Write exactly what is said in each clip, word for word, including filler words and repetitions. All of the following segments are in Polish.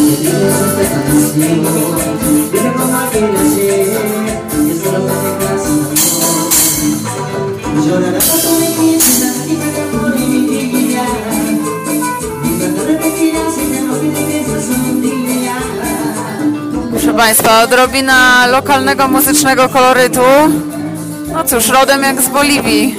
Proszę Państwa, odrobina lokalnego muzycznego kolorytu. No cóż, rodem jak z Boliwii.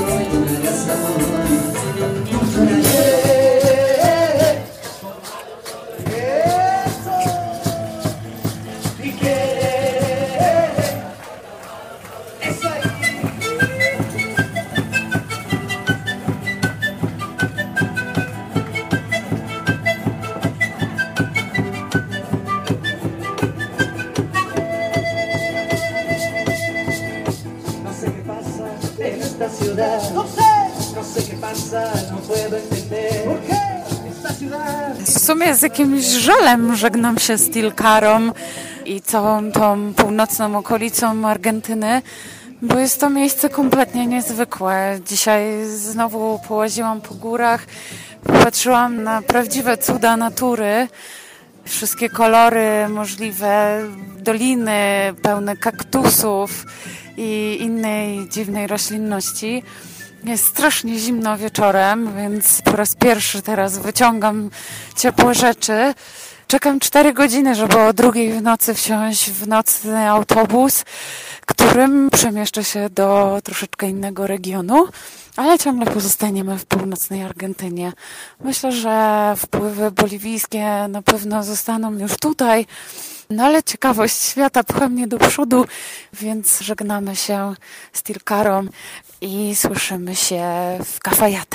W sumie z jakimś żalem żegnam się z Tilcarą i całą tą północną okolicą Argentyny, bo jest to miejsce kompletnie niezwykłe. Dzisiaj znowu połaziłam po górach, popatrzyłam na prawdziwe cuda natury. Wszystkie kolory możliwe, doliny pełne kaktusów i innej dziwnej roślinności. Jest strasznie zimno wieczorem, więc po raz pierwszy teraz wyciągam ciepłe rzeczy. Czekam cztery godziny, żeby o drugiej w nocy wsiąść w nocny autobus, którym przemieszczę się do troszeczkę innego regionu, ale ciągle pozostaniemy w północnej Argentynie. Myślę, że wpływy boliwijskie na pewno zostaną już tutaj, no ale ciekawość świata pcha mnie do przodu, więc żegnamy się z Tilcarą i słyszymy się w Cafayate.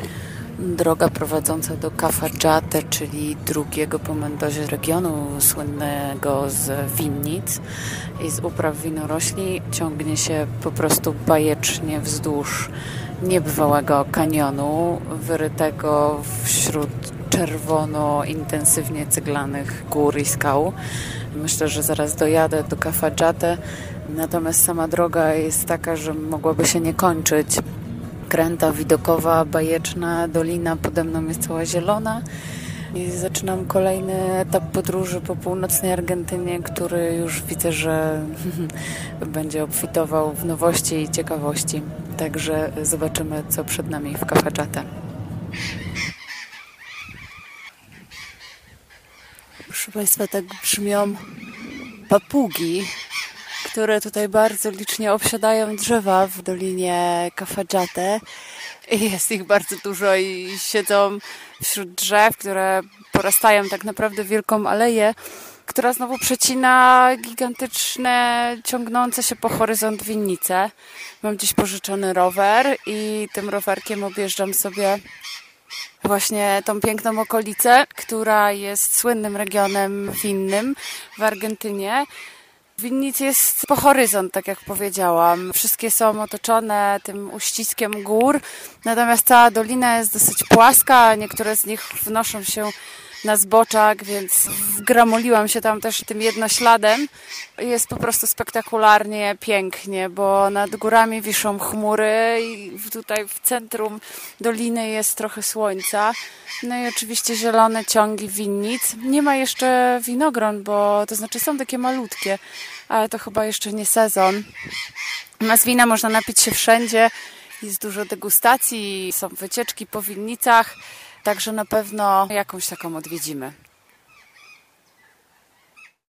Droga prowadząca do Cafayate, czyli drugiego po Mendozie regionu słynnego z winnic i z upraw winorośli, ciągnie się po prostu bajecznie wzdłuż niebywałego kanionu wyrytego wśród czerwono intensywnie cyglanych gór i skał. Myślę, że zaraz dojadę do Cafayate, natomiast sama droga jest taka, że mogłaby się nie kończyć. Kręta widokowa, bajeczna, dolina pode mną jest cała zielona i zaczynam kolejny etap podróży po północnej Argentynie, który już widzę, że będzie obfitował w nowości i ciekawości. Także zobaczymy, co przed nami w Cafayate. Proszę Państwa, tak brzmią papugi, które tutaj bardzo licznie obsiadają drzewa w dolinie Cafayate. I jest ich bardzo dużo i siedzą wśród drzew, które porastają tak naprawdę wielką aleję, która znowu przecina gigantyczne, ciągnące się po horyzont winnice. Mam dziś pożyczony rower i tym rowerkiem objeżdżam sobie właśnie tą piękną okolicę, która jest słynnym regionem winnym w Argentynie. Winnic jest po horyzont, tak jak powiedziałam. Wszystkie są otoczone tym uściskiem gór, natomiast cała dolina jest dosyć płaska, niektóre z nich wnoszą się na zboczach, więc wgramoliłam się tam też tym jednośladem. Jest po prostu spektakularnie pięknie, bo nad górami wiszą chmury i tutaj w centrum doliny jest trochę słońca. No i oczywiście zielone ciągi winnic. Nie ma jeszcze winogron, bo to znaczy są takie malutkie, ale to chyba jeszcze nie sezon. Z wina można napić się wszędzie, jest dużo degustacji, są wycieczki po winnicach, także na pewno jakąś taką odwiedzimy.